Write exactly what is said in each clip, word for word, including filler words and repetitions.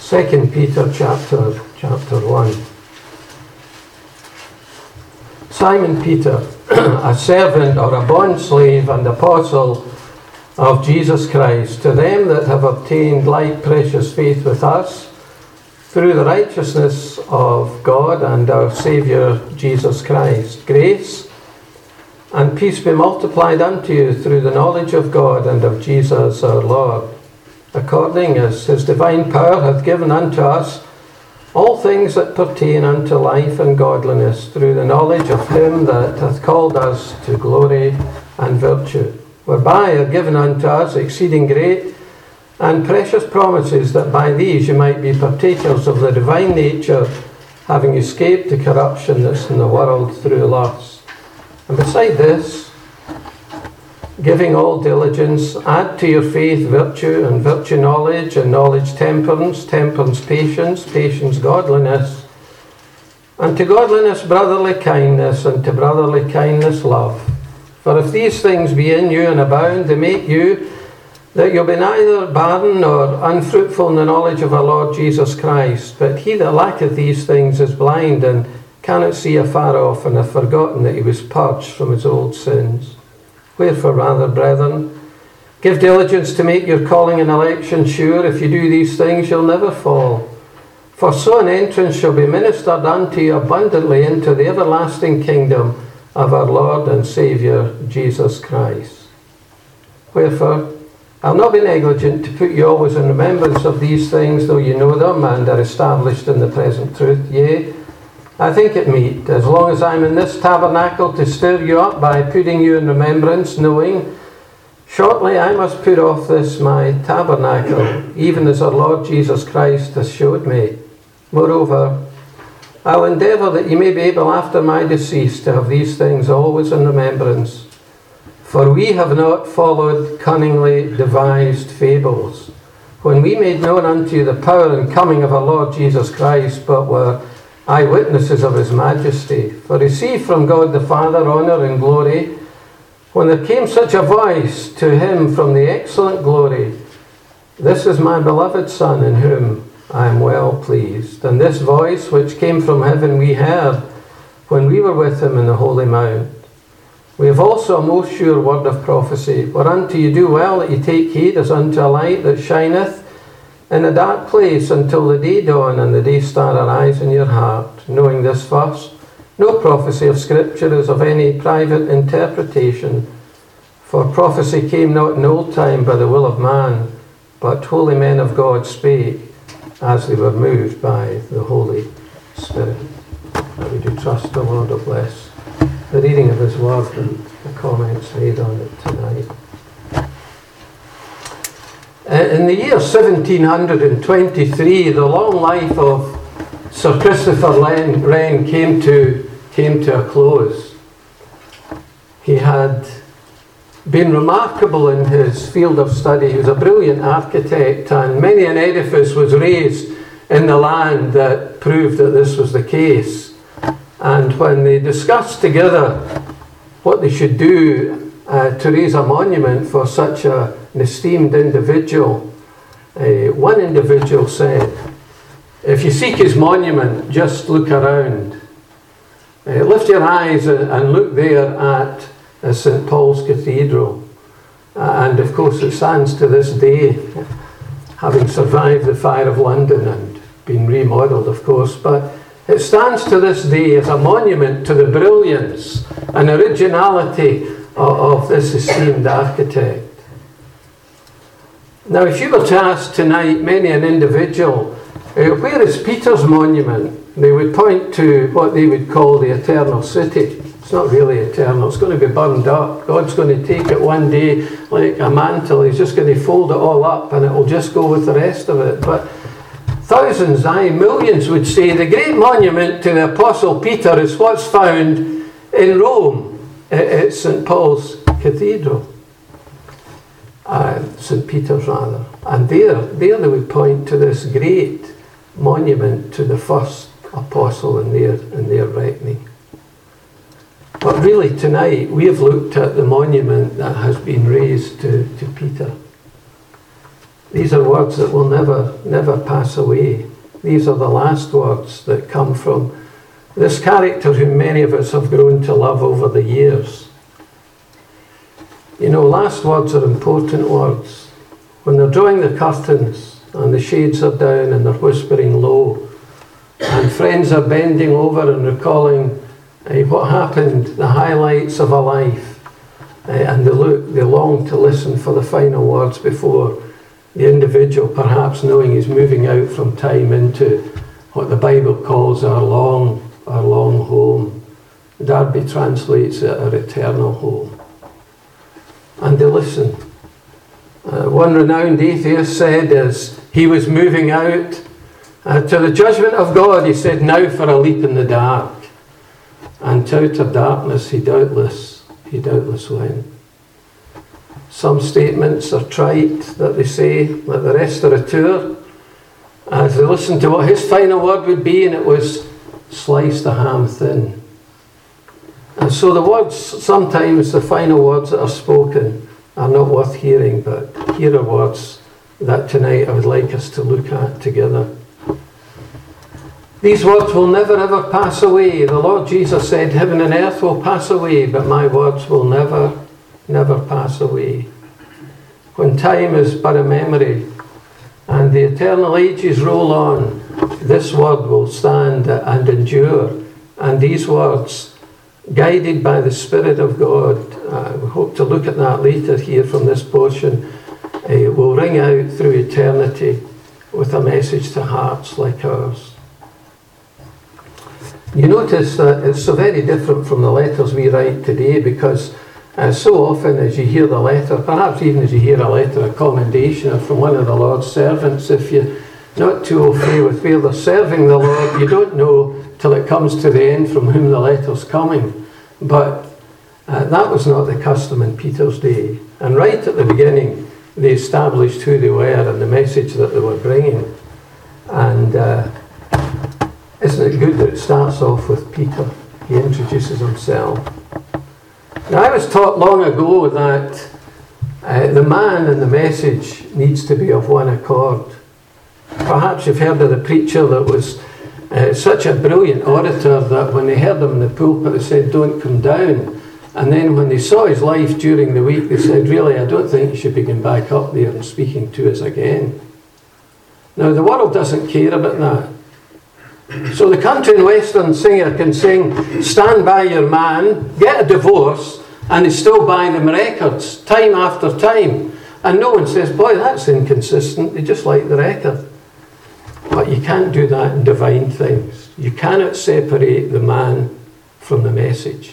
Second Peter chapter, chapter one. Simon Peter, a servant or a bondslave and apostle of Jesus Christ, to them that have obtained like precious faith with us, through the righteousness of God and our Saviour Jesus Christ, grace and peace be multiplied unto you through the knowledge of God and of Jesus our Lord, according as his divine power hath given unto us all things that pertain unto life and godliness, through the knowledge of him that hath called us to glory and virtue, whereby are given unto us exceeding great and precious promises, that by these you might be partakers of the divine nature, having escaped the corruption that's in the world through lust. And beside this, giving all diligence, add to your faith virtue, and virtue knowledge, and knowledge temperance, temperance patience, patience godliness, and to godliness brotherly kindness, and to brotherly kindness love. For if these things be in you and abound, they make you that you'll be neither barren nor unfruitful in the knowledge of our Lord Jesus Christ. But he that lacketh these things is blind, and cannot see afar off, and hath forgotten that he was purged from his old sins. Wherefore, rather, brethren, give diligence to make your calling and election sure. If you do these things, you'll never fall. For so an entrance shall be ministered unto you abundantly into the everlasting kingdom of our Lord and Saviour, Jesus Christ. Wherefore, I'll not be negligent to put you always in remembrance of these things, though you know them and are established in the present truth. Yea, I think it meet, as long as I'm in this tabernacle, to stir you up by putting you in remembrance, knowing, shortly I must put off this my tabernacle, even as our Lord Jesus Christ has showed me. Moreover, I'll endeavour that ye may be able after my decease to have these things always in remembrance. For we have not followed cunningly devised fables, when we made known unto you the power and coming of our Lord Jesus Christ, but were eyewitnesses of his majesty. For receive from God the Father honour and glory, when there came such a voice to him from the excellent glory, This is my beloved Son, in whom I am well pleased. And this voice which came from heaven we heard when we were with him in the Holy Mount. We have also a most sure word of prophecy, whereunto you do well that you take heed, as unto a light that shineth in a dark place until the day dawn and the day star arise in your heart, knowing this first, no prophecy of Scripture is of any private interpretation, for prophecy came not in old time by the will of man, but holy men of God spake as they were moved by the Holy Spirit. And we do trust the Lord will bless the reading of his word and the comments made on it tonight. In the year seventeen twenty-three, the long life of Sir Christopher Wren came to, came to a close. He had been remarkable in his field of study. He was a brilliant architect, and many an edifice was raised in the land that proved that this was the case. And when they discussed together what they should do uh, to raise a monument for such a an esteemed individual, uh, one individual said, if you seek his monument, just look around. Uh, lift your eyes and, and look there at uh, Saint Paul's Cathedral. Uh, and of course it stands to this day, having survived the fire of London and been remodelled, of course, but it stands to this day as a monument to the brilliance and originality of, of this esteemed architect. Now, if you were to ask tonight many an individual, uh, where is Peter's monument? They would point to what they would call the eternal city. It's not really eternal. It's going to be burned up. God's going to take it one day like a mantle. He's just going to fold it all up and it will just go with the rest of it. But thousands, aye, millions would say the great monument to the Apostle Peter is what's found in Rome at Saint Paul's Cathedral. Uh, Saint Peter's rather, and there, there they would point to this great monument to the first apostle in their in their reckoning. But really tonight we have looked at the monument that has been raised to, to Peter. These are words that will never, never pass away. These are the last words that come from this character whom many of us have grown to love over the years. You know, last words are important words. When they're drawing the curtains and the shades are down and they're whispering low and friends are bending over and recalling uh, what happened, the highlights of a life, uh, and they look, they long to listen for the final words before the individual, perhaps knowing he's moving out from time into what the Bible calls our long, our long home. Darby translates it our eternal home. And they listen. Uh, one renowned atheist said as he was moving out uh, to the judgment of God, he said, "Now for a leap in the dark." And to outer darkness he doubtless, he doubtless went. Some statements are trite, that they say, like the restaurateur, as they listened to what his final word would be, and it was, "Slice the ham thin." And so the words, sometimes the final words that are spoken, are not worth hearing, but here are words that tonight I would like us to look at together. These words will never ever pass away. The Lord Jesus said, "Heaven and earth will pass away, but my words will never, never pass away." When time is but a memory and the eternal ages roll on, this word will stand and endure. And these words, guided by the Spirit of God, uh, we hope to look at that later here from this portion, uh, will ring out through eternity with a message to hearts like ours. You notice that it's so very different from the letters we write today, because uh, so often as you hear the letter, perhaps even as you hear a letter of commendation or from one of the Lord's servants, if you're not too au fait with where they're serving the Lord, you don't know till it comes to the end from whom the letter's coming. But uh, that was not the custom in Peter's day. And right at the beginning, they established who they were and the message that they were bringing. And uh, isn't it good that it starts off with Peter? He introduces himself. Now, I was taught long ago that uh, the man and the message needs to be of one accord. Perhaps you've heard of the preacher that was uh, such a brilliant orator that when they heard him in the pulpit, they said, "Don't come down." And then when they saw his life during the week, they said, "Really, I don't think you should be going back up there and speaking to us again." Now, the world doesn't care about that. So the country and western singer can sing, "Stand by your man," get a divorce, and they still buy them records, time after time. And no one says, "Boy, that's inconsistent." They just like the record. But you can't do that in divine things. You cannot separate the man from the message.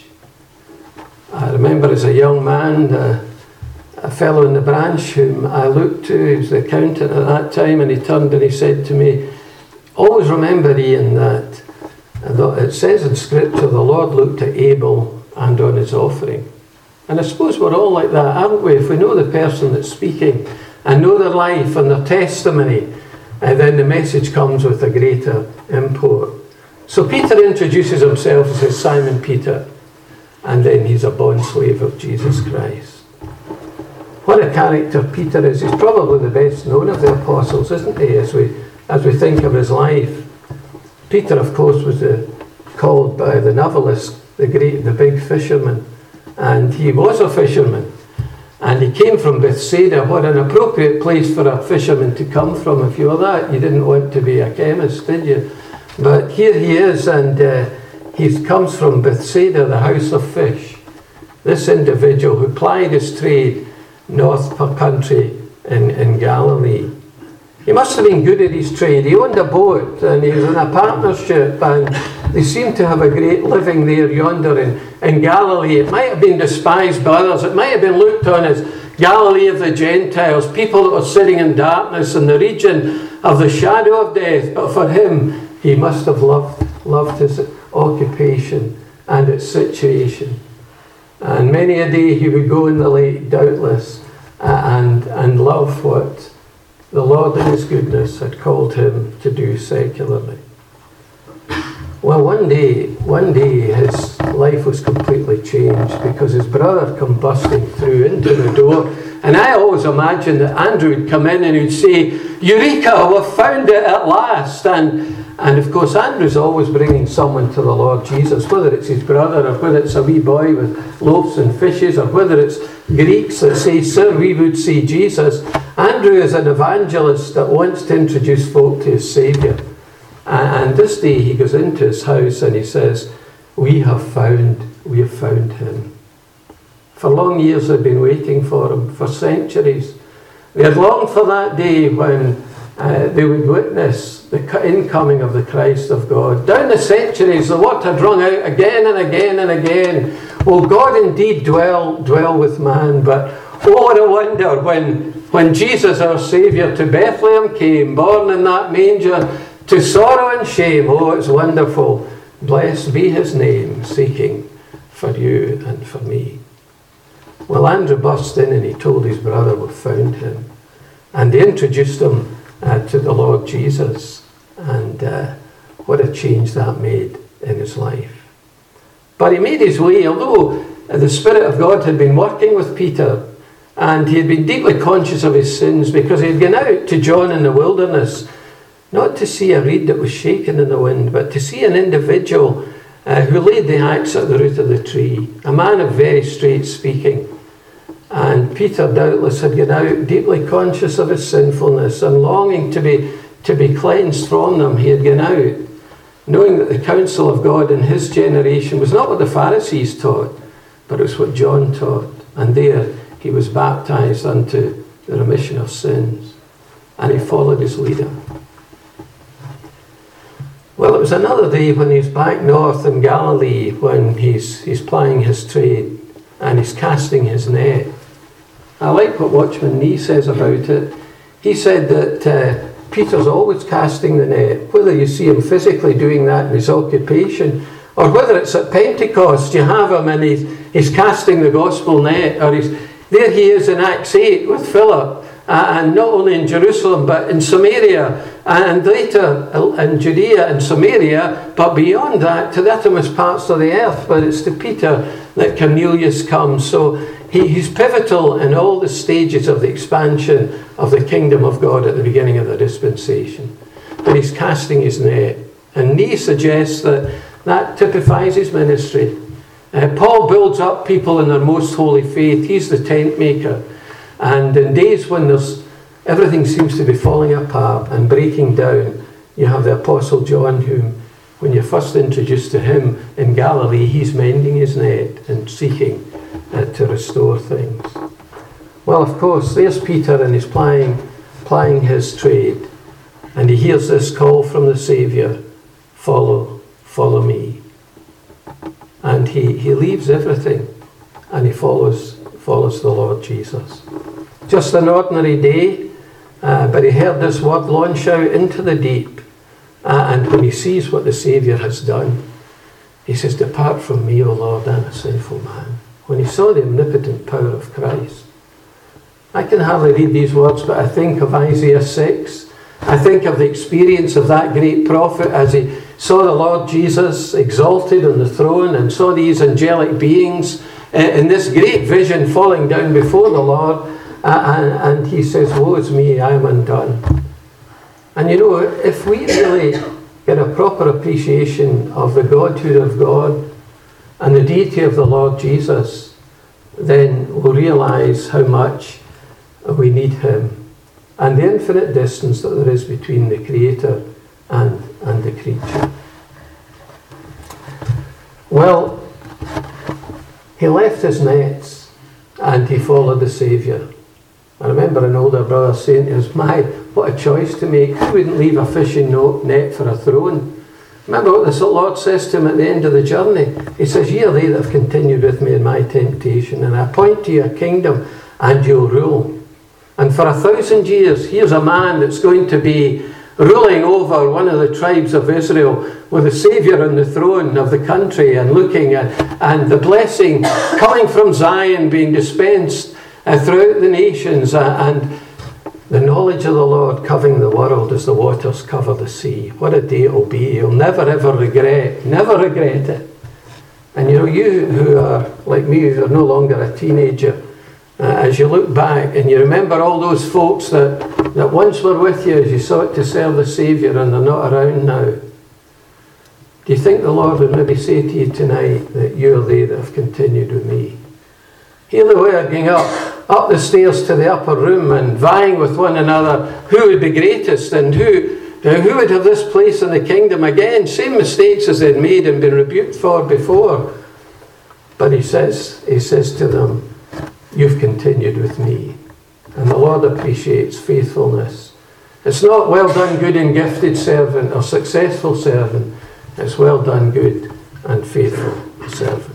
I remember as a young man, uh, a fellow in the branch whom I looked to, he was the accountant at that time, and he turned and he said to me, "Always remember, Ian, that it says in Scripture, the Lord looked at Abel and on his offering." And I suppose we're all like that, aren't we? If we know the person that's speaking and know their life and their testimony, and then the message comes with a greater import. So Peter introduces himself as says, "Simon Peter," and then he's a bondslave of Jesus Christ. What a character Peter is. He's probably the best known of the apostles, isn't he, as we as we think of his life. Peter, of course, was the, called by the novelist the great, the big fisherman, and he was a fisherman. And he came from Bethsaida. What an appropriate place for a fisherman to come from. If you were that, you didn't want to be a chemist, did you? But here he is, and uh, he comes from Bethsaida, the house of fish. This individual who plied his trade north per country in, in Galilee. He must have been good at his trade. He owned a boat, and he was in a partnership, and they seemed to have a great living there yonder in, in Galilee. It might have been despised by others. It might have been looked on as Galilee of the Gentiles, people that were sitting in darkness in the region of the shadow of death. But for him, he must have loved, loved his occupation and its situation. And many a day he would go in the lake, doubtless, uh, and, and love what the Lord in his goodness had called him to do secularly. Well, one day, one day his life was completely changed because his brother come busting through into the door. And I always imagined that Andrew would come in and he'd say, "Eureka, we've found it at last." And, and of course, Andrew's always bringing someone to the Lord Jesus, whether it's his brother or whether it's a wee boy with loaves and fishes or whether it's Greeks that say, "Sir, we would see Jesus." Andrew is an evangelist that wants to introduce folk to his Saviour. And this day he goes into his house and he says, we have found, we have found him. For long years they've been waiting for him, for centuries. They had longed for that day when uh, they would witness the incoming of the Christ of God. Down the centuries the word had rung out again and again and again. Will God indeed dwell, dwell with man? But oh, what a wonder when, when Jesus our Saviour to Bethlehem came, born in that manger, to sorrow and shame. Oh, it's wonderful. Blessed be his name, seeking for you and for me. Well, Andrew burst in and he told his brother we've found him. And they introduced him uh, to the Lord Jesus. And uh, what a change that made in his life. But he made his way, although the Spirit of God had been working with Peter, and he had been deeply conscious of his sins because he had gone out to John in the wilderness, not to see a reed that was shaken in the wind, but to see an individual uh, who laid the axe at the root of the tree, a man of very straight speaking. And Peter doubtless had gone out deeply conscious of his sinfulness and longing to be, to be cleansed from them. He had gone out knowing that the counsel of God in his generation was not what the Pharisees taught, but it was what John taught. And there he was baptized unto the remission of sins. And he followed his leader. Well, it was another day when he's back north in Galilee, when he's, he's plying his trade and he's casting his net. I like what Watchman Nee says about it. He said that uh, Peter's always casting the net, whether you see him physically doing that in his occupation, or whether it's at Pentecost, you have him and he's, he's casting the gospel net, or he's, there he is in Acts eight with Philip, uh, and not only in Jerusalem, but in Samaria, and later in Judea and Samaria, but beyond that, to the uttermost parts of the earth. But it's to Peter that Cornelius comes. So he, he's pivotal in all the stages of the expansion of the kingdom of God at the beginning of the dispensation. But he's casting his net. And Nee suggests that that typifies his ministry. Uh, Paul builds up people in their most holy faith. He's the tent maker. And in days when there's everything seems to be falling apart and breaking down, you have the Apostle John, whom, when you're first introduced to him in Galilee, he's mending his net and seeking uh, to restore things. Well, of course, there's Peter, and he's plying, plying his trade, and he hears this call from the Saviour, follow, follow me. And he, he leaves everything, and he follows, follows the Lord Jesus. Just an ordinary day, Uh, but he heard this word launch out into the deep. Uh, and when he sees what the Saviour has done, he says, depart from me, O Lord, I'm a sinful man. When he saw the omnipotent power of Christ. I can hardly read these words, but I think of Isaiah six. I think of the experience of that great prophet as he saw the Lord Jesus exalted on the throne and saw these angelic beings uh, in this great vision falling down before the Lord. Uh, and, and he says, woe is me, I am undone. And you know, if we really get a proper appreciation of the Godhood of God and the deity of the Lord Jesus, then we'll realise how much we need him and the infinite distance that there is between the Creator and, and the creature. Well, he left his nets and he followed the Saviour. I remember an older brother saying to us, my, what a choice to make. Who wouldn't leave a fishing net for a throne? Remember what the Lord says to him at the end of the journey? He says, ye are they that have continued with me in my temptation, and I appoint to you a kingdom, and you'll rule. And for a thousand years, here's a man that's going to be ruling over one of the tribes of Israel with the Saviour on the throne of the country and looking at, and the blessing coming from Zion being dispensed Uh, throughout the nations, uh, and The knowledge of the Lord covering the world as the waters cover the sea. What a day it will be. You'll never ever regret, never regret it. And you know, you who are like me, who are no longer a teenager, uh, as you look back and you remember all those folks that, that once were with you as you sought to serve the Saviour and they're not around now, do you think the Lord would maybe say to you tonight that you're they that have continued with me? Here they were going up, up the stairs to the upper room and vying with one another who would be greatest and who, uh, who would have this place in the kingdom again. Same mistakes as they'd made and been rebuked for before. But he says, he says to them, you've continued with me. And the Lord appreciates faithfulness. It's not well done, good and gifted servant or successful servant. It's well done, good and faithful servant.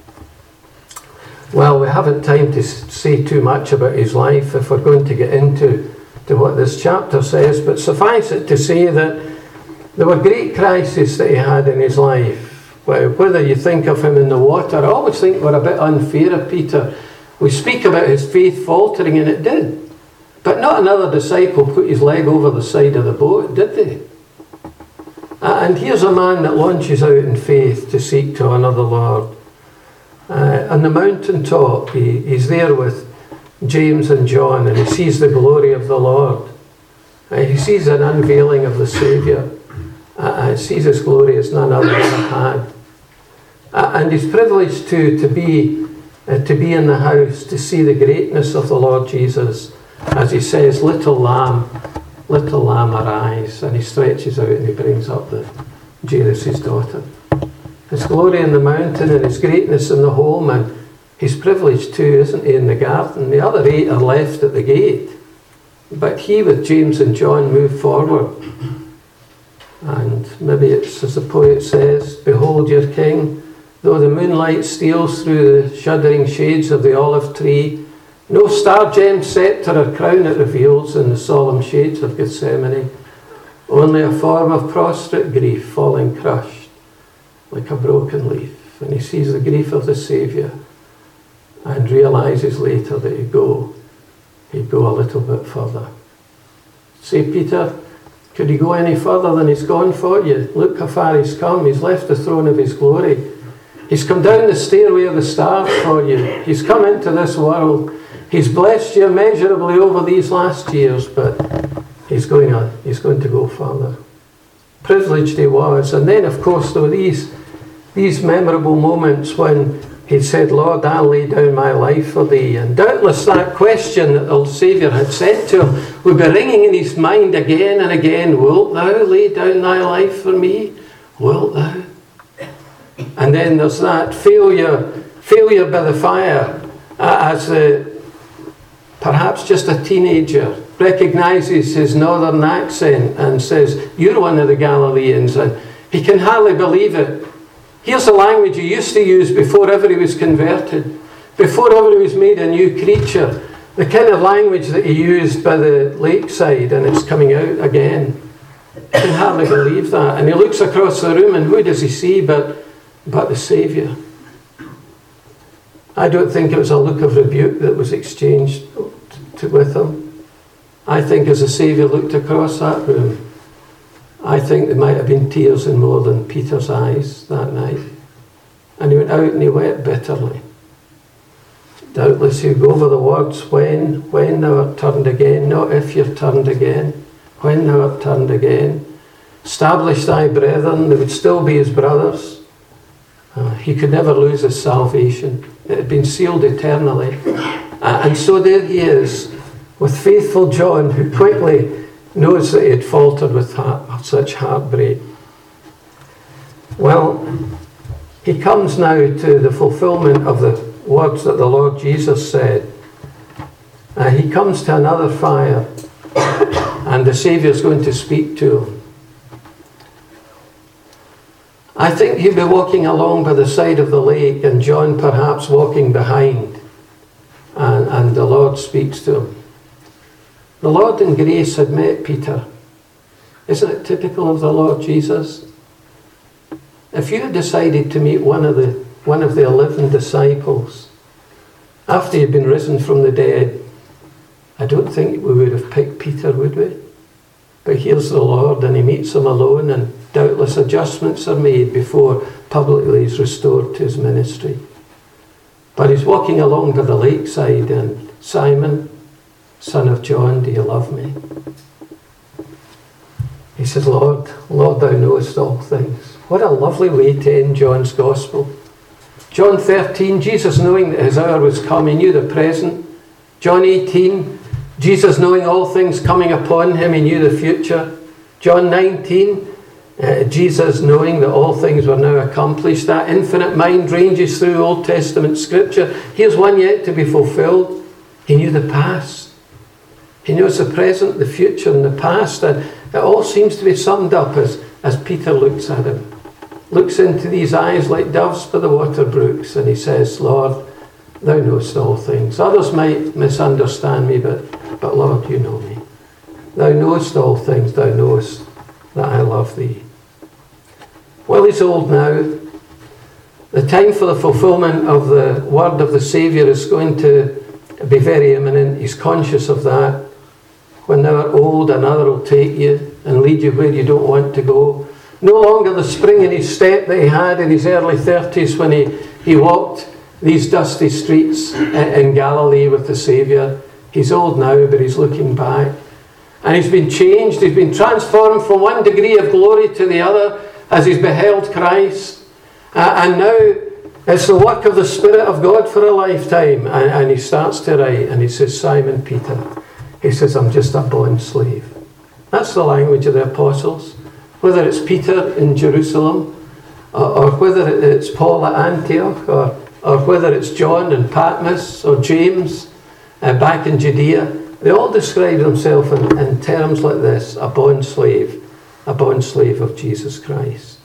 Well, we haven't time to say too much about his life if we're going to get into to what this chapter says, but suffice it to say that there were great crises that he had in his life. Whether you think of him in the water, I always think we're a bit unfair of Peter. We speak about his faith faltering, and it did. But not another disciple put his leg over the side of the boat, did they? And here's a man that launches out in faith to seek to honour the Lord. Uh, on the mountaintop, he, he's there with James and John, and he sees the glory of the Lord. Uh, he sees an unveiling of the Saviour. Uh, and sees his glory as none other ever had. Uh, and he's privileged to, to, be, uh, to be in the house, to see the greatness of the Lord Jesus. As he says, little lamb, little lamb arise. And he stretches out and he brings up the Jairus' daughter. His glory in the mountain and his greatness in the home, and he's privileged too, isn't he, in the garden. The other eight are left at the gate. But he with James and John moved forward. And maybe it's as the poet says, behold your king, though the moonlight steals through the shuddering shades of the olive tree, no star-gemmed sceptre or crown it reveals in the solemn shades of Gethsemane, only a form of prostrate grief falling crushed like a broken leaf. And he sees the grief of the Saviour and realises later that he'd go, he'd go a little bit further. Say, Peter, could he go any further than he's gone for you? Look how far he's come. He's left the throne of his glory. He's come down the stairway of the stars for you. He's come into this world. He's blessed you immeasurably over these last years, but he's going on. He's going to go further. Privileged he was. And then, of course, there were these, these memorable moments when he said, Lord, I'll lay down my life for thee. And doubtless that question that the Saviour had said to him would be ringing in his mind again and again. Wilt thou lay down thy life for me? Wilt thou? And then there's that failure, failure by the fire, uh, as the, perhaps just a teenager recognises his northern accent and says, you're one of the Galileans. And he can hardly believe it. Here's the language he used to use before ever he was converted, before ever he was made a new creature. The kind of language that he used by the lakeside, and it's coming out again. He can hardly believe that. And he looks across the room, and who does he see but, but the Saviour? I don't think it was a look of rebuke that was exchanged to, with him. I think as the Saviour looked across that room, I think there might have been tears in more than Peter's eyes that night. And he went out and he wept bitterly. Doubtless he'd go over the words, when, when thou art turned again, not if you're turned again, when thou art turned again. Establish thy brethren, they would still be his brothers. Uh, he could never lose his salvation. It had been sealed eternally. Uh, and so there he is, with faithful John, who quickly knows that he had faltered with heart, such heartbreak. Well, he comes now to the fulfillment of the words that the Lord Jesus said. Uh, he comes to another fire, and the Saviour's going to speak to him. I think he'll be walking along by the side of the lake, and John perhaps walking behind, and, and the Lord speaks to him. The Lord in grace had met Peter. Isn't it typical of the Lord Jesus? If you had decided to meet one of the one of the eleven disciples after you'd been risen from the dead, I don't think we would have picked Peter, would we? But here's the Lord, and he meets him alone, and doubtless adjustments are made before publicly he's restored to his ministry. But he's walking along by the lakeside, and Simon, son of John, do you love me? He says, Lord, Lord, thou knowest all things. What a lovely way to end John's Gospel. John thirteen, Jesus knowing that his hour was come, he knew the present. John eighteen, Jesus knowing all things coming upon him, he knew the future. John nineteen, uh, Jesus knowing that all things were now accomplished. That infinite mind ranges through Old Testament scripture. Here's one yet to be fulfilled. He knew the past. He knows the present, the future, and the past. And it all seems to be summed up as, as Peter looks at him. Looks into these eyes like doves by the water brooks, and he says, Lord, thou knowest all things. Others might misunderstand me, but, but Lord, you know me. Thou knowest all things, thou knowest that I love thee. Well, he's old now. The time for the fulfillment of the word of the Saviour is going to be very imminent. He's conscious of that. When thou art old, another will take you and lead you where you don't want to go. No longer the spring in his step that he had in his early thirties when he, he walked these dusty streets in Galilee with the Saviour. He's old now, but he's looking back. And he's been changed, he's been transformed from one degree of glory to the other as he's beheld Christ. Uh, and now it's the work of the Spirit of God for a lifetime. And, and he starts to write, and he says, Simon Peter, he says, I'm just a bond slave. That's the language of the apostles. Whether it's Peter in Jerusalem, or, or whether it's Paul at Antioch, or, or whether it's John in Patmos, or James uh, back in Judea, they all describe themselves in, in terms like this, a bond slave, a bond slave of Jesus Christ.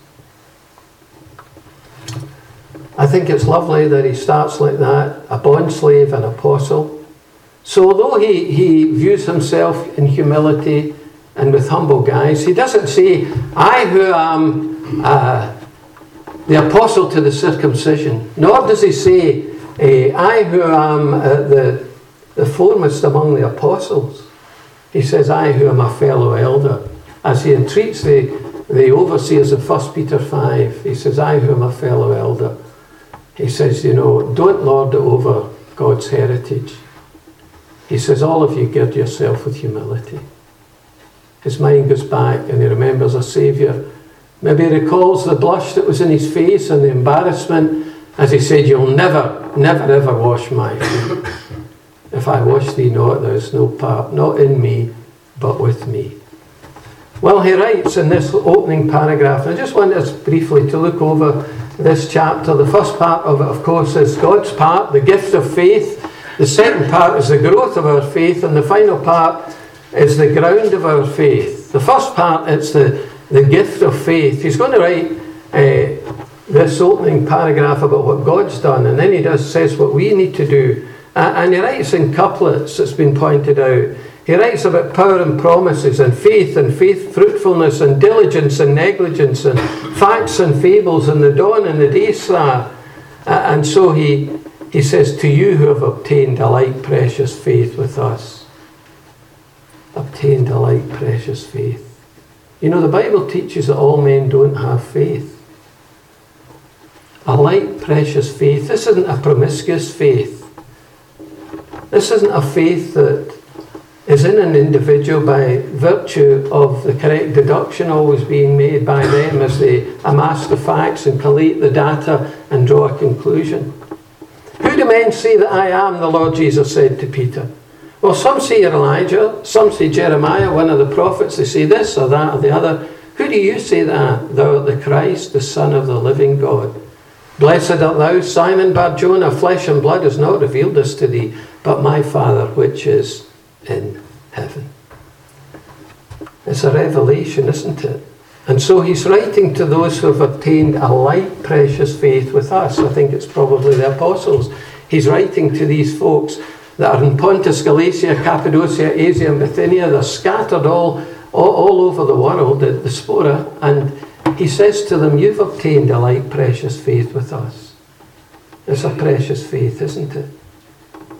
I think it's lovely that he starts like that, a bond slave, an apostle. So although he, he views himself in humility and with humble guise, he doesn't say, I who am uh, the apostle to the circumcision, nor does he say, uh, I who am uh, the, the foremost among the apostles. He says, I who am a fellow elder. As he entreats the, the overseers in First Peter five, he says, I who am a fellow elder. He says, you know, don't lord it over God's heritage. He says, all of you gird yourself with humility. His mind goes back and he remembers a Saviour. Maybe he recalls the blush that was in his face and the embarrassment as he said, you'll never, never ever wash my feet. If I wash thee not, there is no part, not in me, but with me. Well, he writes in this opening paragraph, and I just want us briefly to look over this chapter. The first part of it, of course, is God's part, the gift of faith. The second part is the growth of our faith, and the final part is the ground of our faith. The first part, it's the, the gift of faith. He's going to write uh, this opening paragraph about what God's done, and then he does says what we need to do. Uh, and he writes in couplets, it's been pointed out. He writes about power and promises, and faith and faith fruitfulness, and diligence and negligence, and facts and fables, and the dawn and the day star. Uh, and so he, he says, to you who have obtained a like precious faith with us. Obtained a like precious faith. You know, the Bible teaches that all men don't have faith. A like precious faith. This isn't a promiscuous faith. This isn't a faith that is in an individual by virtue of the correct deduction always being made by them as they amass the facts and collate the data and draw a conclusion. Who do men say that I am, the Lord Jesus said to Peter? Well, some say you're Elijah, some say Jeremiah, one of the prophets. They say this or that or the other. Who do you say that? Thou art the Christ, the Son of the living God. Blessed art thou, Simon Bar-Jonah, flesh and blood has not revealed this to thee, but my Father which is in heaven. It's a revelation, isn't it? And so he's writing to those who have obtained a like precious faith with us. I think it's probably the apostles. He's writing to these folks that are in Pontus, Galatia, Cappadocia, Asia and Bithynia. They're scattered all, all, all over the world, the diaspora. And he says to them, you've obtained a like precious faith with us. It's a precious faith, isn't it?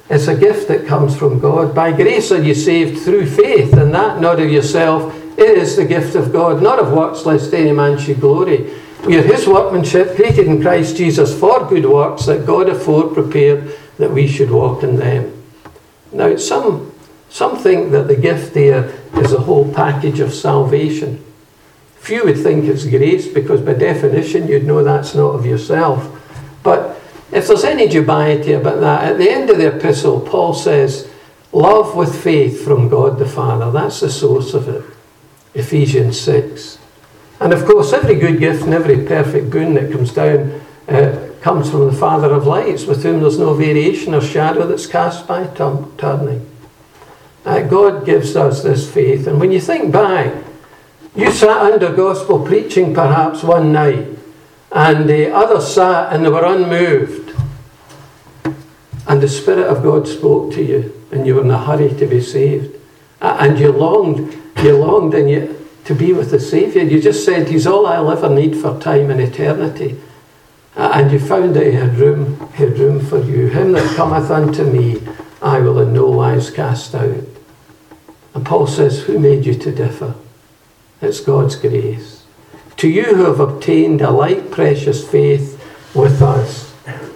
It's a gift that comes from God. By grace are you saved through faith, and that not of yourself. It is the gift of God, not of works, lest any man should glory. We are his workmanship, created in Christ Jesus for good works, that God afore prepared that we should walk in them. Now, some, some think that the gift there is a whole package of salvation. Few would think it's grace, because by definition you'd know that's not of yourself. But if there's any dubiety about that, at the end of the epistle, Paul says, love with faith from God the Father. That's the source of it. Ephesians six. And of course, every good gift and every perfect boon that comes down uh, comes from the Father of lights, with whom there's no variation or shadow that's cast by t- turning. Uh, God gives us this faith. And when you think back, you sat under gospel preaching perhaps one night, and the others sat and they were unmoved, and the Spirit of God spoke to you, and you were in a hurry to be saved, and you longed, you longed and you, to be with the Saviour. You just said, he's all I'll ever need for time and eternity. And you found that he had room, he had room for you. Him that cometh unto me, I will in no wise cast out. And Paul says, who made you to differ? It's God's grace. To you who have obtained a like precious faith with us.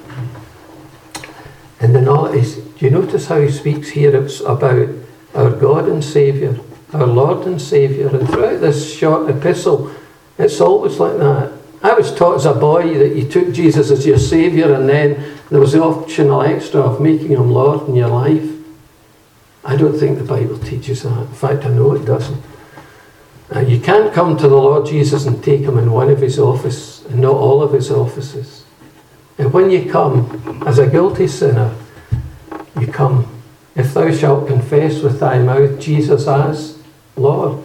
And the knowledge, do you notice how he speaks here? It's about our God and Saviour, our Lord and Saviour. And throughout this short epistle, it's always like that. I was taught as a boy that you took Jesus as your Saviour, and then there was the optional extra of making him Lord in your life. I don't think the Bible teaches that. In fact, I know it doesn't. Uh, you can't come to the Lord Jesus and take him in one of his offices and not all of his offices. And when you come as a guilty sinner, you come, if thou shalt confess with thy mouth Jesus as Lord.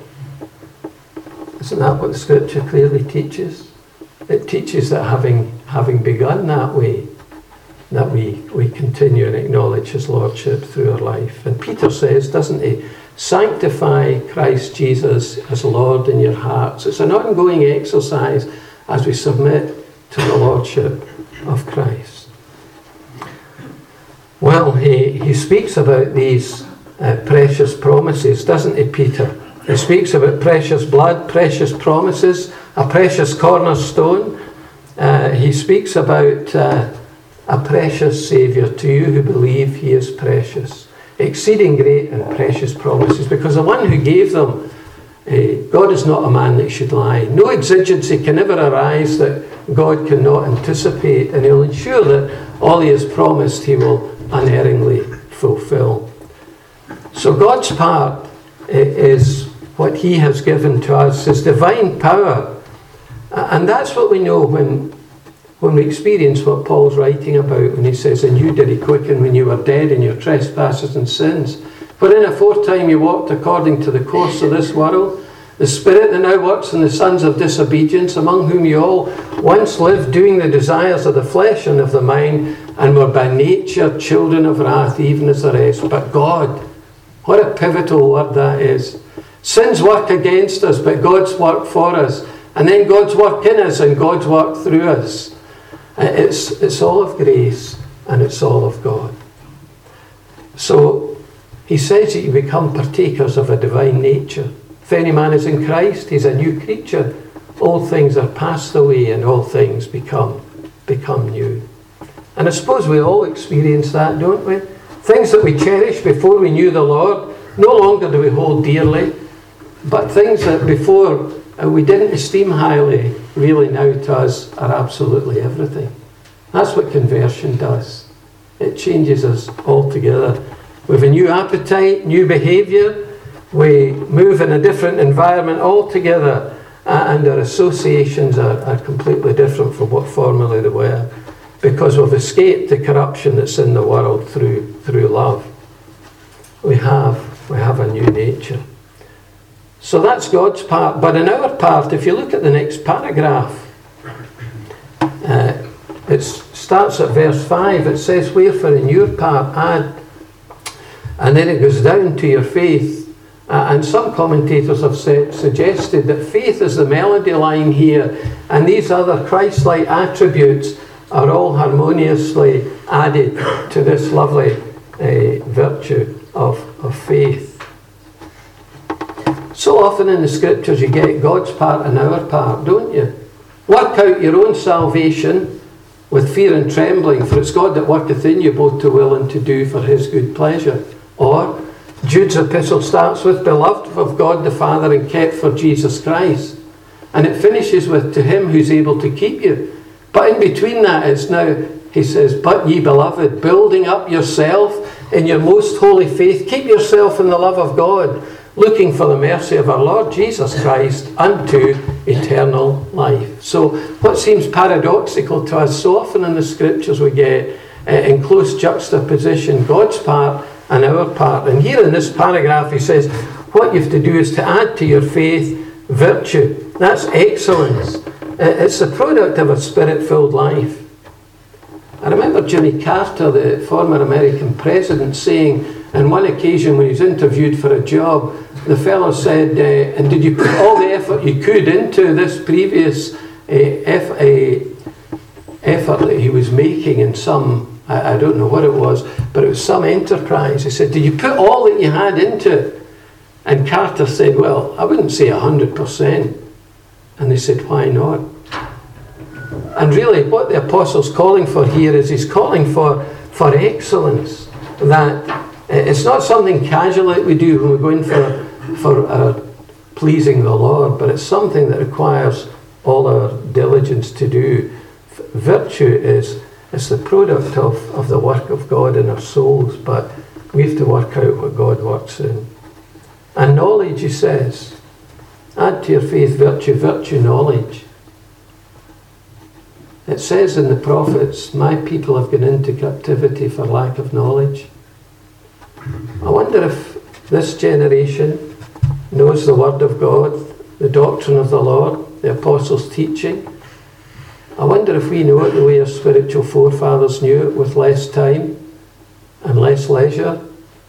Isn't that what the Scripture clearly teaches? It teaches that having having begun that way, that we, we continue and acknowledge his Lordship through our life. And Peter says, doesn't he, sanctify Christ Jesus as Lord in your hearts. It's an ongoing exercise as we submit to the Lordship of Christ. Well, he, he speaks about these uh, precious promises, doesn't he, Peter? He speaks about precious blood, precious promises, a precious cornerstone. Uh, he speaks about uh, a precious Saviour. To you who believe, he is precious. Exceeding great and precious promises, because the one who gave them, uh, God is not a man that should lie. No exigency can ever arise that God cannot anticipate, and he'll ensure that all he has promised he will unerringly fulfill. So God's part uh, is what he has given to us, his divine power. And that's what we know when, when we experience what Paul's writing about when he says, and you did he quicken when you were dead in your trespasses and sins. Wherein aforetime you walked according to the course of this world, the spirit that now works in the sons of disobedience, among whom you all once lived, doing the desires of the flesh and of the mind, and were by nature children of wrath, even as the rest. But God, what a pivotal word that is. Sins work against us, but God's work for us. And then God's work in us and God's work through us. It's, it's all of grace and it's all of God. So he says that you become partakers of a divine nature. If any man is in Christ, he's a new creature. All things are passed away and all things become, become new. And I suppose we all experience that, don't we? Things that we cherished before we knew the Lord, no longer do we hold dearly. But things that before uh, we didn't esteem highly, really now to us are absolutely everything. That's what conversion does. It changes us altogether. We have a new appetite, new behaviour. We move in a different environment altogether, uh, and our associations are, are completely different from what formerly they were, because we've escaped the corruption that's in the world through through love. We have we have a new nature. So that's God's part. But in our part, if you look at the next paragraph, uh, it starts at verse five. It says, wherefore in your part add, and then it goes down to your faith. Uh, and some commentators have said, suggested that faith is the melody line here, and these other Christ-like attributes are all harmoniously added to this lovely uh, virtue of, of faith. So often in the scriptures you get God's part and our part, don't you? Work out your own salvation with fear and trembling, for it's God that worketh in you both to will and to do for his good pleasure. Or Jude's epistle starts with, beloved of God the Father and kept for Jesus Christ. And it finishes with, to him who's able to keep you. But in between that is now, he says, but ye beloved, building up yourself in your most holy faith, keep yourself in the love of God, looking for the mercy of our Lord Jesus Christ unto eternal life. So what seems paradoxical to us, so often in the scriptures we get uh, in close juxtaposition God's part and our part. And here in this paragraph he says, what you have to do is to add to your faith virtue. That's excellence. It's the product of a spirit-filled life. I remember Jimmy Carter, the former American president, saying on one occasion when he was interviewed for a job, the fellow said, uh, and did you put all the effort you could into this previous uh, eff- uh, effort that he was making in some, I, I don't know what it was, but it was some enterprise. He said, did you put all that you had into it? And Carter said, well, I wouldn't say one hundred percent. And they said, why not? And really what the apostle's calling for here is he's calling for, for excellence. That it's not something casual that we do when we go in for, for uh, pleasing the Lord, but it's something that requires all our diligence to do. Virtue is, is the product of, of the work of God in our souls, but we have to work out what God works in. And knowledge, he says, add to your faith virtue, virtue, knowledge. It says in the prophets, my people have gone into captivity for lack of knowledge. I wonder if this generation knows the word of God, the doctrine of the Lord, the apostles' teaching. I wonder if we know it the way our spiritual forefathers knew it, with less time and less leisure.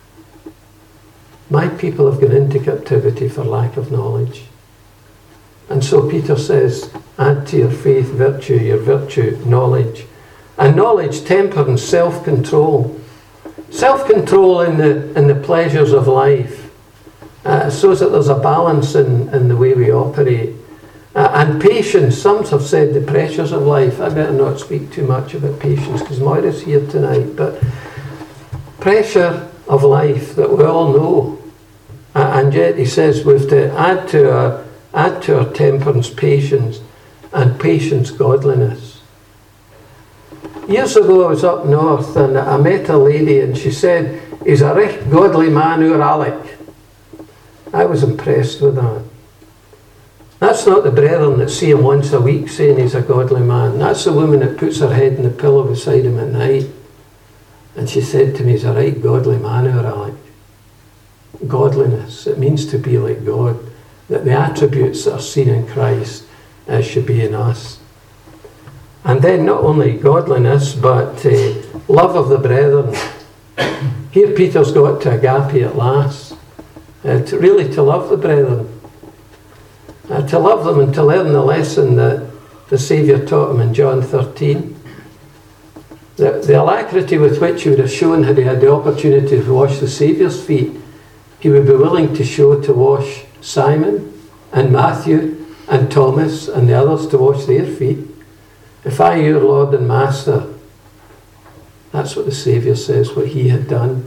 My people have gone into captivity for lack of knowledge. And so Peter says, add to your faith virtue, your virtue knowledge. And knowledge, temper and self-control. Self-control in the in the pleasures of life. Uh, so that there's a balance in, in the way we operate. Uh, and patience, some have said the pressures of life. I better not speak too much about patience because Moira's here tonight. But pressure of life that we all know. Uh, and yet he says we have to add to our add to our temperance patience, and patience godliness. Years ago I was up north and I met a lady and she said, he's a recht godly man, oor Alec. I was impressed with that. That's not the brethren that see him once a week saying he's a godly man. That's the woman that puts her head in the pillow beside him at night. And she said to me, he's a right godly man, oor Alec. Godliness, it means to be like God. That the attributes that are seen in Christ uh, should be in us. And then not only godliness, but uh, love of the brethren. Here Peter's got to agape at last. Uh, to really to love the brethren. Uh, to love them and to learn the lesson that the Saviour taught him in John thirteen. The, the alacrity with which he would have shown had he had the opportunity to wash the Saviour's feet, he would be willing to show to wash Simon and Matthew and Thomas and the others to wash their feet. If I, your Lord and Master, that's what the Saviour says, what he had done.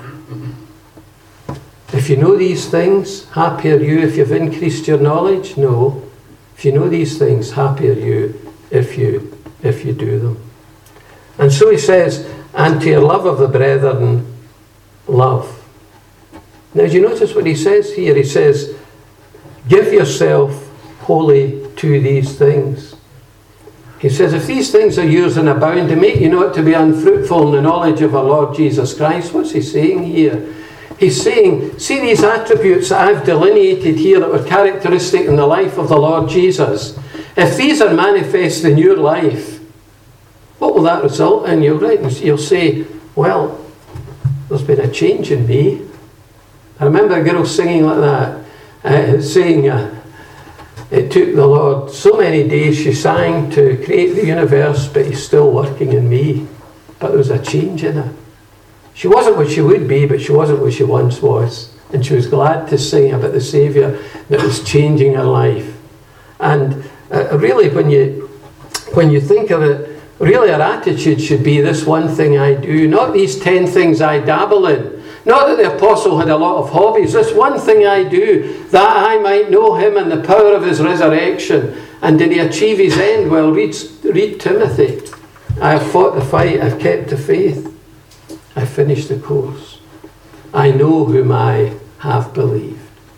If you know these things, happy are you if you've increased your knowledge? No. If you know these things, happy are you if you, if you do them. And so he says, and to your love of the brethren, love. Now, do you notice what he says here? He says, give yourself wholly to these things. He says, if these things are yours and abound, to make you not to be unfruitful in the knowledge of our Lord Jesus Christ. What's he saying here? He's saying, see these attributes that I've delineated here that were characteristic in the life of the Lord Jesus. If these are manifest in your life, what will that result in? You'll, you'll say, well, there's been a change in me. I remember a girl singing like that, uh, saying, uh, it took the Lord so many days, she sang, to create the universe, but he's still working in me. But there was a change in it. She wasn't what she would be, but she wasn't what she once was. And she was glad to sing about the Saviour that was changing her life. And uh, really, when you when you think of it, really our attitude should be this one thing I do, not these ten things I dabble in. Not that the apostle had a lot of hobbies. This one thing I do, that I might know him and the power of his resurrection. And did he achieve his end? Well, read, read Timothy. I have fought the fight, I've kept the faith, I've finished the course. I know whom I have believed.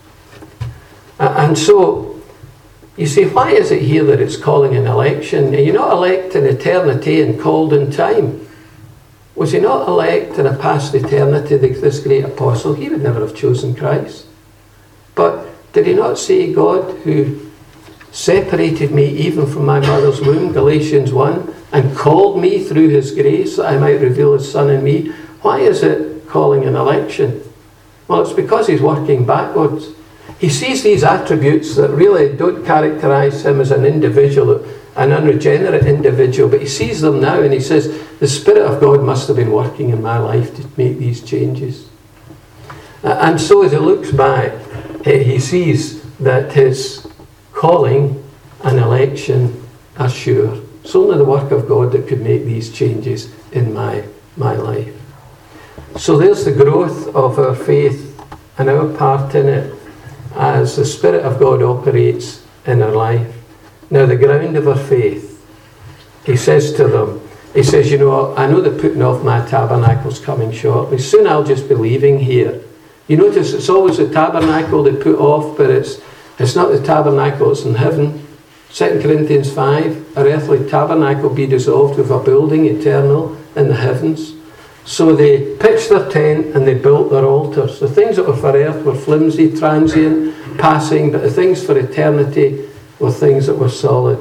And so, you see, why is it here that it's calling an election? You're not elect in eternity and called in time. Was he not elect in a past eternity, this great apostle? He would never have chosen Christ. But did he not say, God who separated me even from my mother's womb, Galatians one, and called me through his grace that I might reveal his Son in me? Why is it calling an election? Well, it's because he's working backwards. He sees these attributes that really don't characterize him as an individual, an unregenerate individual, but he sees them now and he says, the Spirit of God must have been working in my life to make these changes. And so as he looks back, he sees that his calling and election are sure. It's only the work of God that could make these changes in my, my life. So there's the growth of our faith and our part in it as the Spirit of God operates in our life. Now, the ground of our faith, he says to them, he says, you know, I know the putting off my tabernacle's coming shortly. Soon I'll just be leaving here. You notice it's always the tabernacle they put off, but it's it's not the tabernacle, it's in heaven. Second Corinthians five, our earthly tabernacle be dissolved with a building eternal in the heavens. So they pitched their tent and they built their altars. The things that were for earth were flimsy, transient, passing, but the things for eternity were things that were solid.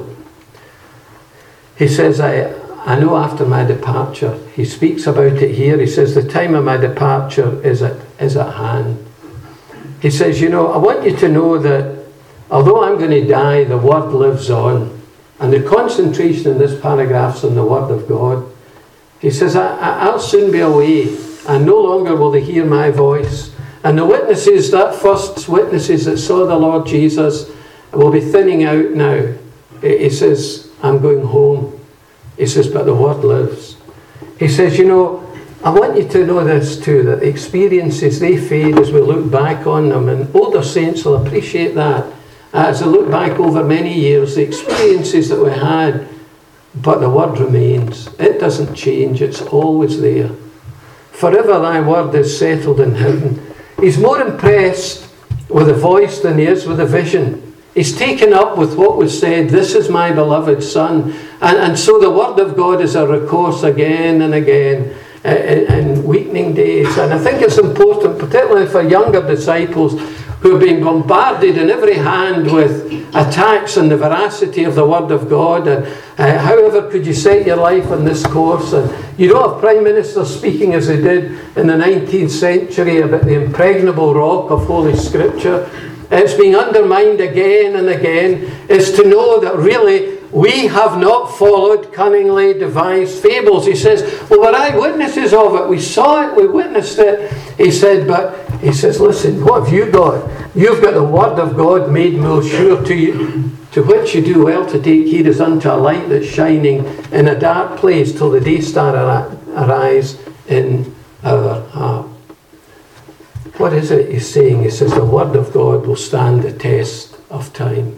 He says, I, I know after my departure, he speaks about it here, he says, the time of my departure is at, is at hand. He says, you know, I want you to know that although I'm going to die, the Word lives on. And the concentration in this paragraph is on the Word of God. He says, I, I, I'll soon be away, and no longer will they hear my voice. And the witnesses, that first witnesses that saw the Lord Jesus, will be thinning out now. He says, I'm going home. He says, but the Word lives. He says, you know, I want you to know this too, that the experiences, they fade as we look back on them, and older saints will appreciate that. As I look back over many years, the experiences that we had, but the Word remains. It doesn't change, it's always there. Forever thy Word is settled in heaven. He's more impressed with the voice than he is with the vision. He's taken up with what was said, this is my beloved Son. And, and so the Word of God is a recourse again and again uh, in, in weakening days. And I think it's important, particularly for younger disciples who have been bombarded in every hand with attacks on the veracity of the Word of God. And uh, however could you set your life on this course? And you don't have prime ministers speaking as they did in the nineteenth century about the impregnable rock of Holy Scripture. It's being undermined again and again. Is to know that really we have not followed cunningly devised fables. He says, well, we're eyewitnesses of it. We saw it, we witnessed it. He said, but he says, listen, what have you got? You've got the Word of God made most sure to you, to which you do well to take heed as unto a light that's shining in a dark place till the day star ar- arise in our heart. What is it he's saying? He says the Word of God will stand the test of time.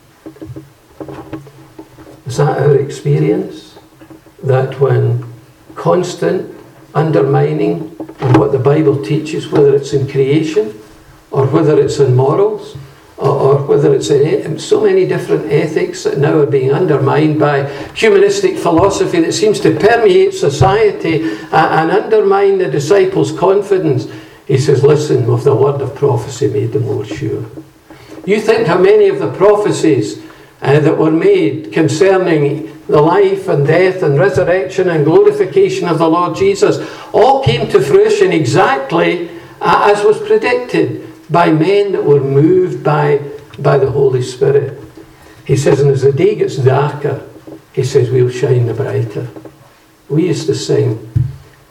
Is that our experience? That when constant undermining of what the Bible teaches, whether it's in creation, or whether it's in morals, or, or whether it's in so many different ethics that now are being undermined by humanistic philosophy that seems to permeate society and undermine the disciples' confidence. He says, listen, with the word of prophecy made them more sure. You think how many of the prophecies uh, that were made concerning the life and death and resurrection and glorification of the Lord Jesus all came to fruition exactly uh, as was predicted by men that were moved by, by the Holy Spirit. He says, and as the day gets darker, he says, we'll shine the brighter. We used to sing,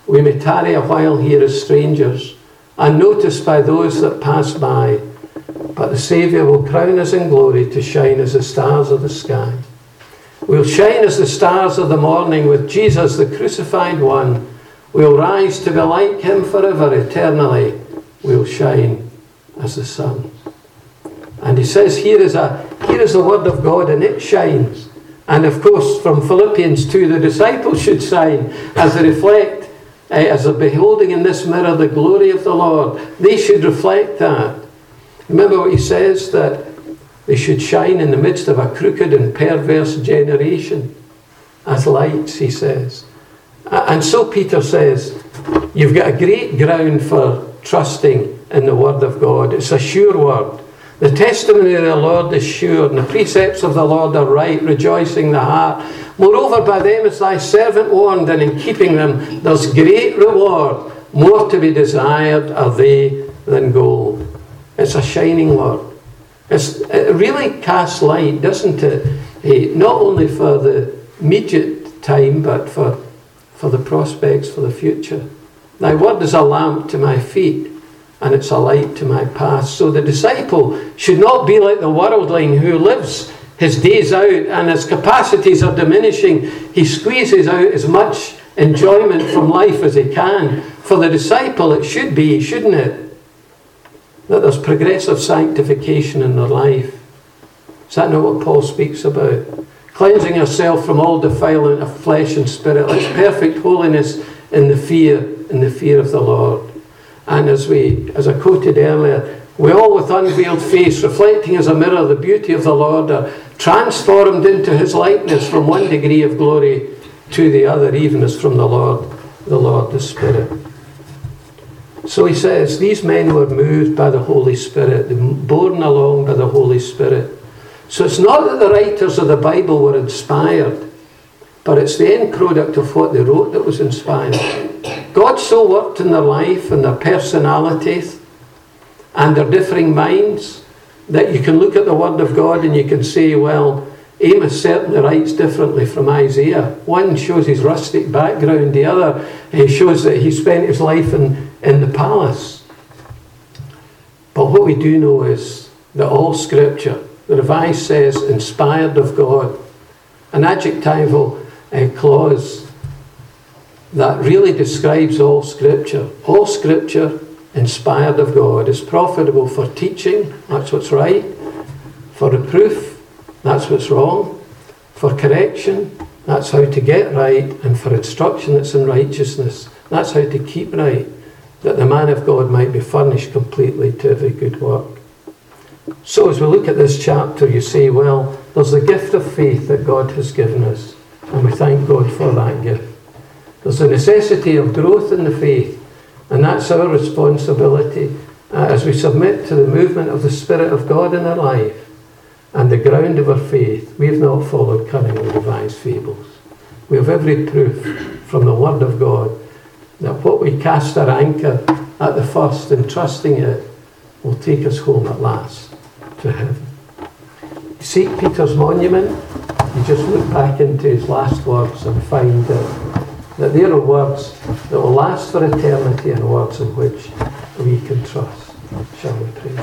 we may tarry a while here as strangers, unnoticed by those that pass by, but the Saviour will crown us in glory to shine as the stars of the sky. We'll shine as the stars of the morning with Jesus, the crucified one. We'll rise to be like him forever, eternally. We'll shine as the sun. And he says, here is, a, here is the word of God, and it shines. And of course, from Philippians two, the disciples should shine as they reflect, uh, as they're beholding in this mirror the glory of the Lord. They should reflect that. Remember what he says, that they should shine in the midst of a crooked and perverse generation as lights, he says. And so Peter says, you've got a great ground for trusting in the word of God. It's a sure word. The testimony of the Lord is sure, and the precepts of the Lord are right, rejoicing the heart. Moreover, by them is thy servant warned, and in keeping them there's great reward. More to be desired are they than gold. It's a shining word. It's, it really casts light, doesn't it? Eh, not only for the immediate time, but for, for the prospects for the future. Thy word is a lamp to my feet, and it's a light to my path. So the disciple should not be like the worldling who lives his days out, and his capacities are diminishing. He squeezes out as much enjoyment from life as he can. For the disciple, it should be, shouldn't it, that there's progressive sanctification in their life. Is that not what Paul speaks about? Cleansing yourself from all defilement of flesh and spirit. That's perfect holiness in the fear, in the fear of the Lord. And as we, as I quoted earlier, we all with unveiled face, reflecting as a mirror the beauty of the Lord, are transformed into his likeness from one degree of glory to the other, even as from the Lord, the Lord the Spirit. So he says, these men were moved by the Holy Spirit, borne along by the Holy Spirit. So it's not that the writers of the Bible were inspired, but it's the end product of what they wrote that was inspired. God so worked in their life and their personalities and their differing minds that you can look at the Word of God and you can say, well, Amos certainly writes differently from Isaiah. One shows his rustic background, the other uh, shows that he spent his life in, in the palace. But what we do know is that all Scripture, the Revised says, inspired of God, an adjectival uh, clause that really describes all Scripture. All Scripture, inspired of God, is profitable for teaching, that's what's right, for reproof, that's what's wrong, for correction, that's how to get right, and for instruction that's in righteousness, that's how to keep right, that the man of God might be furnished completely to every good work. So as we look at this chapter, you say, well, there's the gift of faith that God has given us, and we thank God for that gift. There's the necessity of growth in the faith, and that's our responsibility uh, as we submit to the movement of the Spirit of God in our life. And the ground of our faith, we have not followed cunningly devised fables. We have every proof from the Word of God that what we cast our anchor at the first in trusting it will take us home at last to heaven. You seek Peter's monument, you just look back into his last words and find that, that there are words that will last for eternity and words in which we can trust. Shall we pray?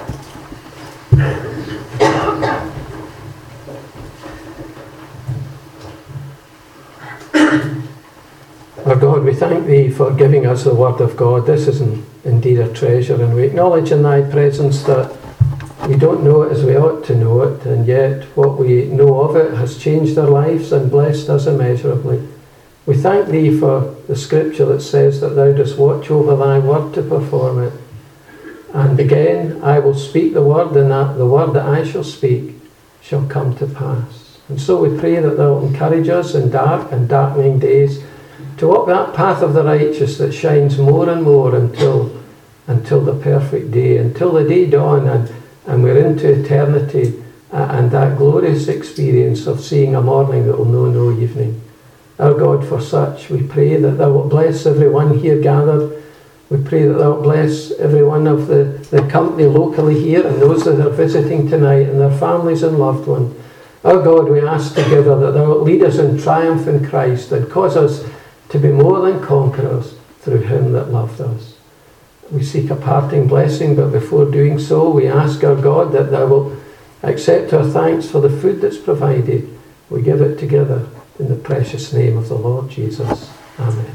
Our God, we thank Thee for giving us the Word of God. This is indeed a treasure, and we acknowledge in Thy presence that we don't know it as we ought to know it, and yet what we know of it has changed our lives and blessed us immeasurably. We thank Thee for the Scripture that says that Thou dost watch over Thy Word to perform it. And again, I will speak the Word, and that the Word that I shall speak shall come to pass. And so we pray that Thou will encourage us in dark and darkening days to walk that path of the righteous that shines more and more until until the perfect day, until the day dawn, and, and we're into eternity uh, and that glorious experience of seeing a morning that will know no evening. Our God, for such we pray that Thou wilt bless everyone here gathered. We pray that Thou wilt bless every one of the, the company locally here and those that are visiting tonight and their families and loved ones. Our God, we ask together that Thou wilt lead us in triumph in Christ and cause us to be more than conquerors through him that loved us. We seek a parting blessing, but before doing so, we ask our God that thou wilt accept our thanks for the food that's provided. We give it together in the precious name of the Lord Jesus. Amen.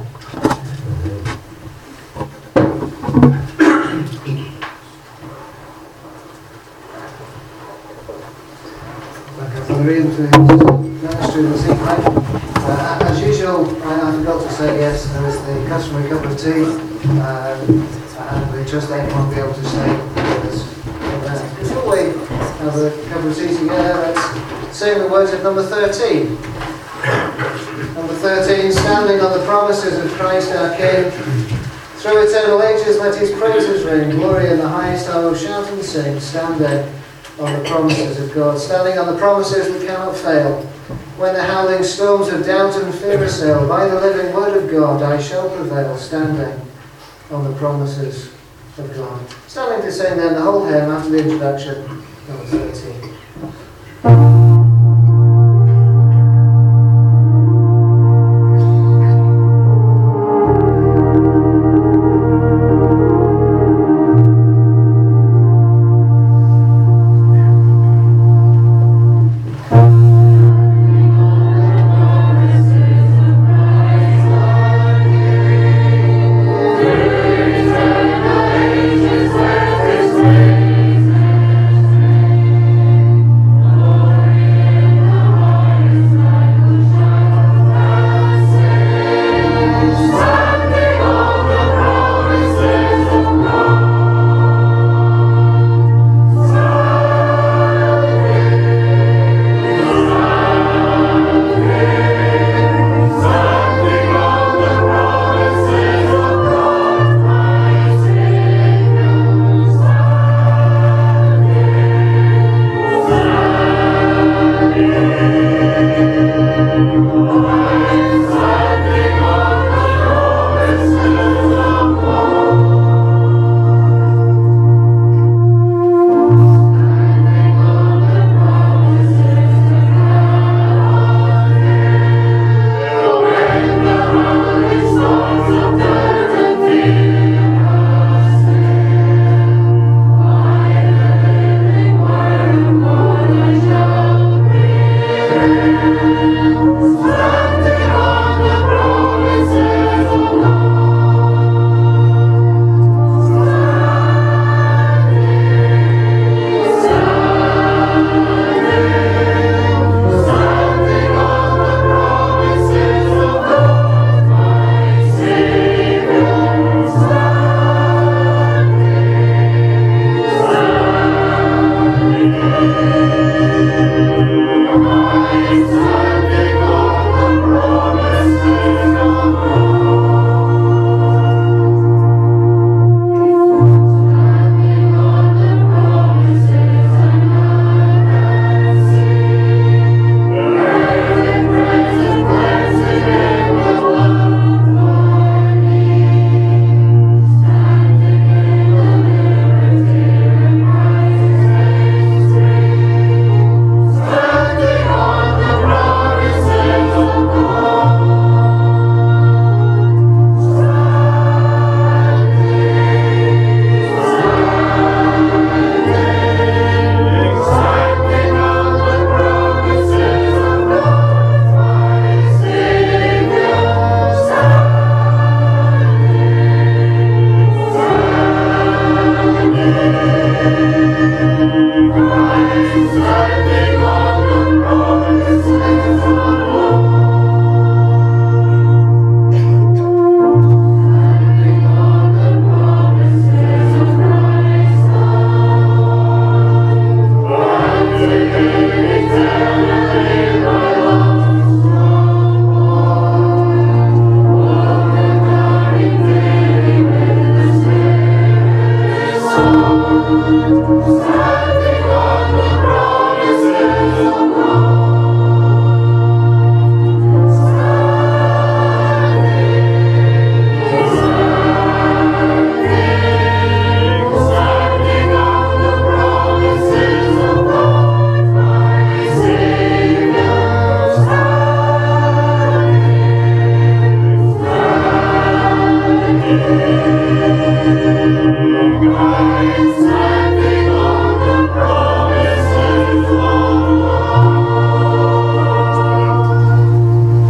The reading for the ministry this evening. Uh, as usual, I, I forgot to say yes, there is the customary cup of tea, uh, and we trust anyone will be able to stay with us. Uh, before we have a cup of tea together, let's sing the words of number thirteen. Number thirteen, standing on the promises of Christ our King. Through eternal ages let his praises ring, glory in the highest, oh shout and sing, standing on the promises of God, standing on the promises that cannot fail. When the howling storms of doubt and fear assail, by the living word of God I shall prevail, standing on the promises of God. Standing to sing then the whole hymn after the introduction, number thirteen. Standing on the promises of